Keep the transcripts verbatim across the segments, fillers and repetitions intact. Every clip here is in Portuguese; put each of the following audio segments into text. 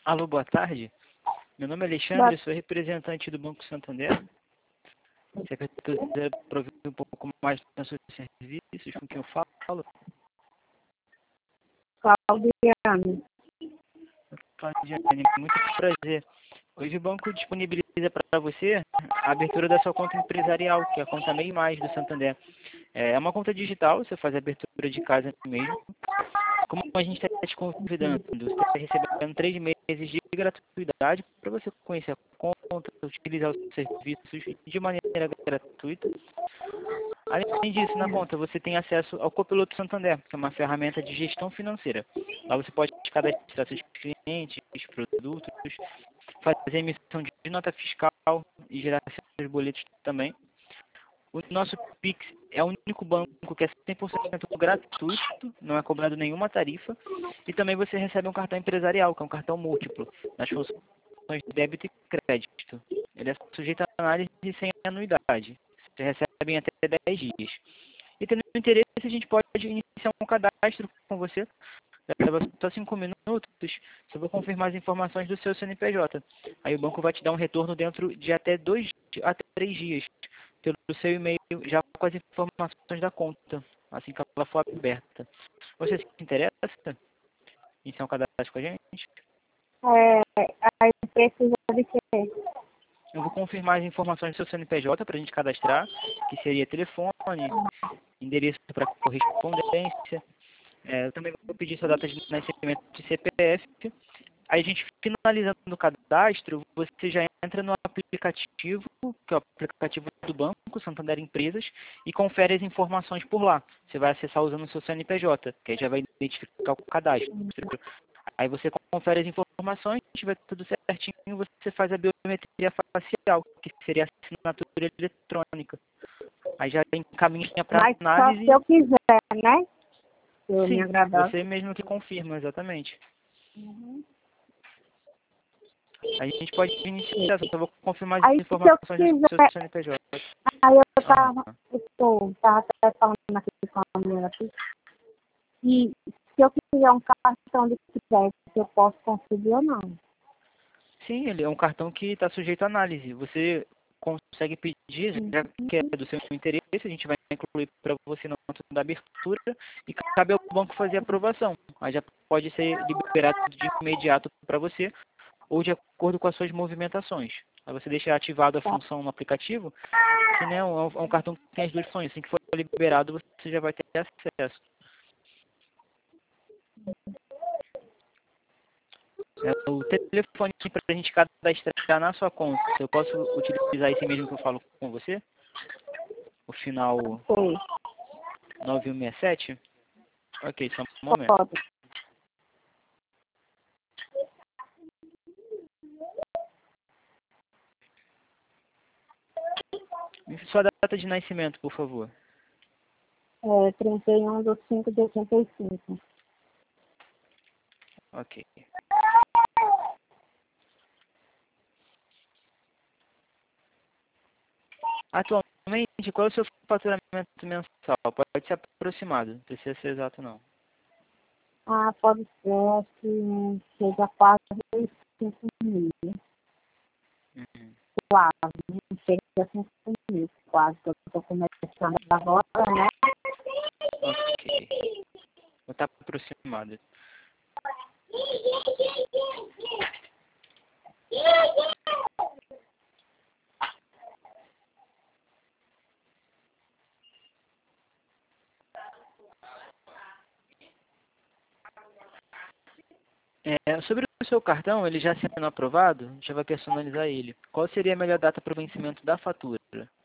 Alô, boa tarde. Meu nome é Alexandre, Boa... sou representante do Banco Santander. Se a quiser ouvir um pouco mais dos seus serviços, com quem eu falo? Claudiane. Claudiane, muito prazer. Hoje o banco disponibiliza para você a abertura da sua conta empresarial, que é a conta MEI Mais do Santander. É uma conta digital, você faz a abertura de casa mesmo. Como a gente está te convidando, você está recebendo três meses de gratuidade para você conhecer a conta, utilizar os serviços de maneira gratuita. Além disso, na conta você tem acesso ao Copiloto Santander, que é uma ferramenta de gestão financeira. Lá você pode cadastrar seus clientes, produtos, fazer emissão de nota fiscal e gerar seus boletos também. O nosso Pix é o único banco que é cem por cento gratuito, não é cobrado nenhuma tarifa. E também você recebe um cartão empresarial, que é um cartão múltiplo, nas funções de débito e crédito. Ele é sujeito a análise sem anuidade. Você recebe em até dez dias. E tendo interesse, a gente pode iniciar um cadastro com você. Leva só cinco minutos, só vou confirmar as informações do seu C N P J. Aí o banco vai te dar um retorno dentro de até dois a três dias, pelo seu e-mail, já com as informações da conta, assim que ela for aberta. Você se interessa em iniciar um cadastro com a gente? É, aí precisa de quê? Eu vou confirmar as informações do seu C N P J para a gente cadastrar, que seria telefone, endereço para correspondência. É, eu também vou pedir sua data de nascimento de C P F. Aí a gente, finalizando o cadastro, você já entra no aplicativo, que é o aplicativo do banco, Santander Empresas, e confere as informações por lá. Você vai acessar usando o seu C N P J, que aí já vai identificar o cadastro. Aí você confere as informações, se tiver tudo certinho, você faz a biometria facial, que seria a assinatura eletrônica. Aí já encaminha para Mas só análise. se eu quiser, né? Se eu me Sim, agradar. você mesmo que confirma, exatamente. Uhum. A gente pode iniciar, só vou confirmar as Aí se eu informações do seu quiser, C N P J. aí eu Aham. tava, eu tô, tava até falando aqui com a mulher aqui, e se eu quiser um cartão de crédito, eu posso conseguir ou não? Sim, ele é um cartão que está sujeito à análise. Você consegue pedir, já que é do seu interesse, a gente vai incluir para você na conta da abertura e cabe ao banco fazer a aprovação. Aí já pode ser liberado de imediato para você ou de acordo com as suas movimentações. Aí você deixa ativado a Tá. função no aplicativo, que né, é um, é um cartão que tem as duas funções. Assim que for liberado, você já vai ter acesso. É, o telefone para a gente cadastrar na sua conta, eu posso utilizar esse mesmo que eu falo com você? O final Sei, nove um seis sete? Ok, só um momento. pode. Sua data de nascimento, por favor. É, trinta e um de cinco de oitenta e cinco. Ok. Atualmente, qual é o seu faturamento mensal? Pode ser aproximado, não precisa ser exato não. Ah, pode ser que seja quase cinco mil. Uhum. Quase, não chega a cinco mil, quase, que eu estou começando agora, né? Ok. Vou estar aproximado. É, sobre o seu cartão, ele já sendo aprovado, a gente vai personalizar ele. Qual seria a melhor data para o vencimento da fatura?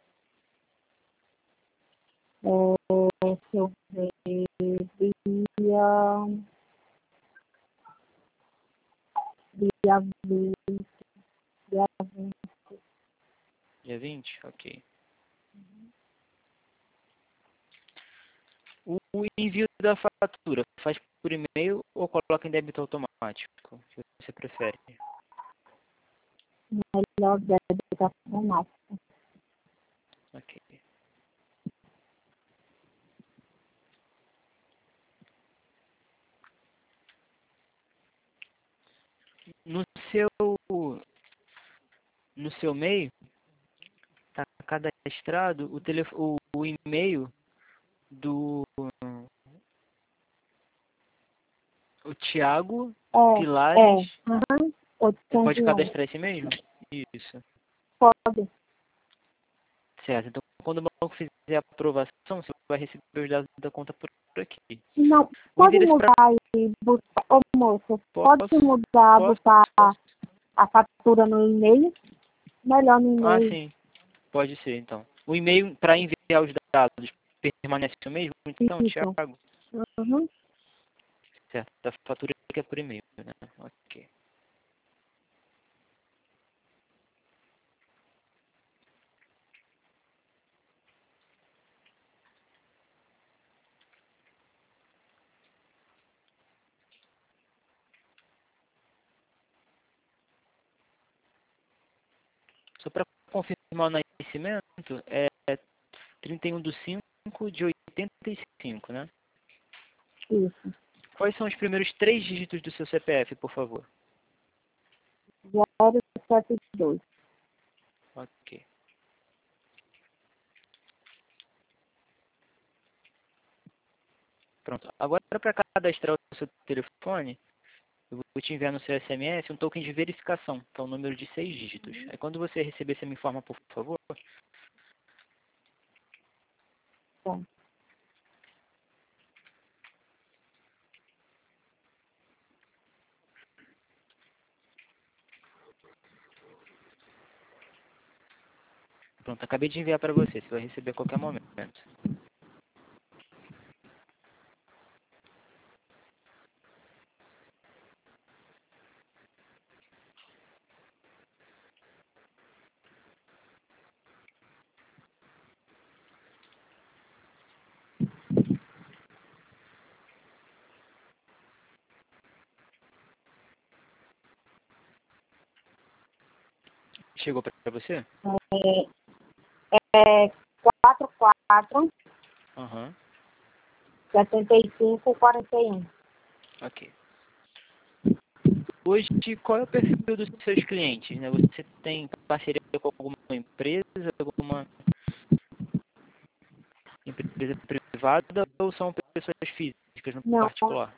É, se eu ver dia, dia vinte, dia vinte. Dia vinte? Ok. O o envio da fatura, faz por e-mail ou coloca em débito automático? O que você prefere? Melhor débito automático. Ok. No seu, no seu e-mail, está cadastrado o, telef o, o e-mail do o Thiago É, Pilares. é. Uhum. Você pode oitocentos e onze. cadastrar esse mesmo? Isso. Pode. Certo. Então, quando o banco fizer a aprovação, você vai receber os dados da conta por aqui. Não, O pode endereço para... mudar e botar. Ô, moça, pode Posso? mudar, Posso? botar Posso? a fatura no e-mail? Melhor no Ah, e-mail. sim. Pode ser, então. O e-mail para enviar os dados permanece o mesmo? Então, Isso. Thiago. Uhum. Certo. A fatura que é por e-mail, né? Ok. Só para confirmar o nascimento, é trinta e um de cinco de oitenta e cinco, né? Isso. Quais são os primeiros três dígitos do seu C P F, por favor? zero sete dois. Ok. Pronto. Agora, para cadastrar o seu telefone, eu vou te enviar no seu S M S um token de verificação, que é um número de seis dígitos. Aí quando você receber, você me informa, por favor. Bom. Pronto, acabei de enviar para você. Você vai receber a qualquer momento. Chegou para você? É quatro quatro Aham. setenta e cinco quarenta e um. Ok. Hoje, qual é o perfil dos seus clientes, né? Você tem parceria com alguma empresa, alguma empresa privada ou são pessoas físicas no Não, particular?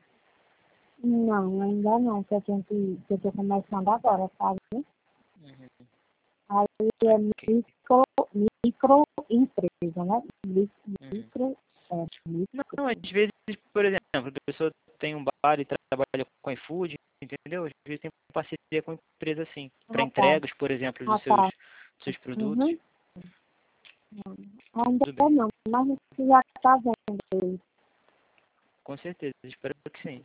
não, ainda não, que a gente, que eu estou começando agora, sabe? Uhum. Aí é Ok. micro, microempresa, né? Mi- Uhum. Micro, é, Não, micro. não, às vezes, por exemplo, a pessoa tem um bar e trabalha com iFood, entendeu? Às vezes tem parceria com empresa assim, para Ah, tá. entregas, por exemplo, Ah, dos seus, tá. dos seus produtos. Uhum. Ainda Tudo bem, não, mas você já está vendo isso. com certeza, espero que sim.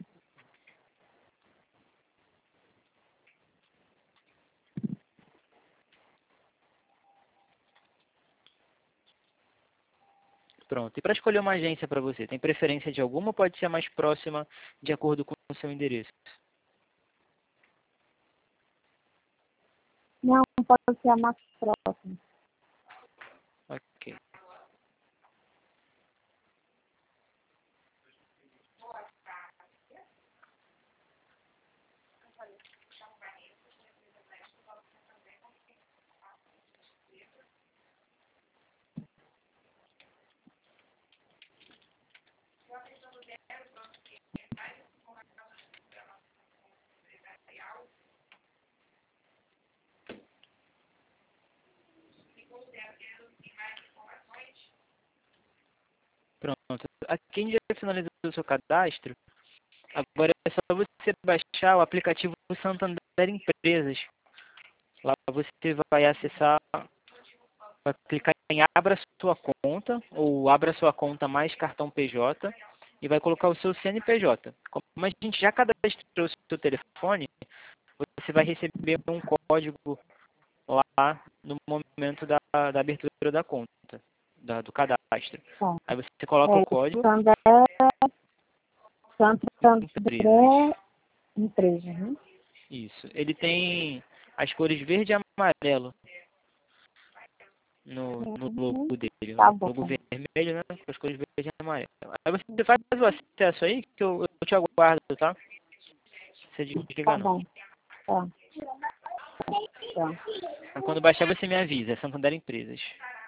Pronto. E para escolher uma agência para você, tem preferência de alguma ou pode ser a mais próxima de acordo com o seu endereço? Não, pode ser a mais próxima. Ok. Pronto. Aqui a gente já finalizou o seu cadastro. Agora é só você baixar o aplicativo Santander Empresas. Lá você vai acessar, vai clicar em Abra sua conta, ou Abra sua conta mais cartão P J, e vai colocar o seu C N P J. Como a gente já cadastrou o seu telefone, você vai receber um código lá no momento da, da abertura da conta, da, do cadastro. Tá. Aí você coloca o É, código, Sandé, empresas. Santander Empresa, né? Isso. Ele tem as cores verde e amarelo no, no logo Uhum. dele. Tá O bom. logo vermelho, né? Com as cores verde e amarelo. Aí você faz o acesso aí, que eu, eu te aguardo, tá? Você Tá desliga não. bom. Tá. Tá. Quando baixar, você me avisa. É Santander Empresas.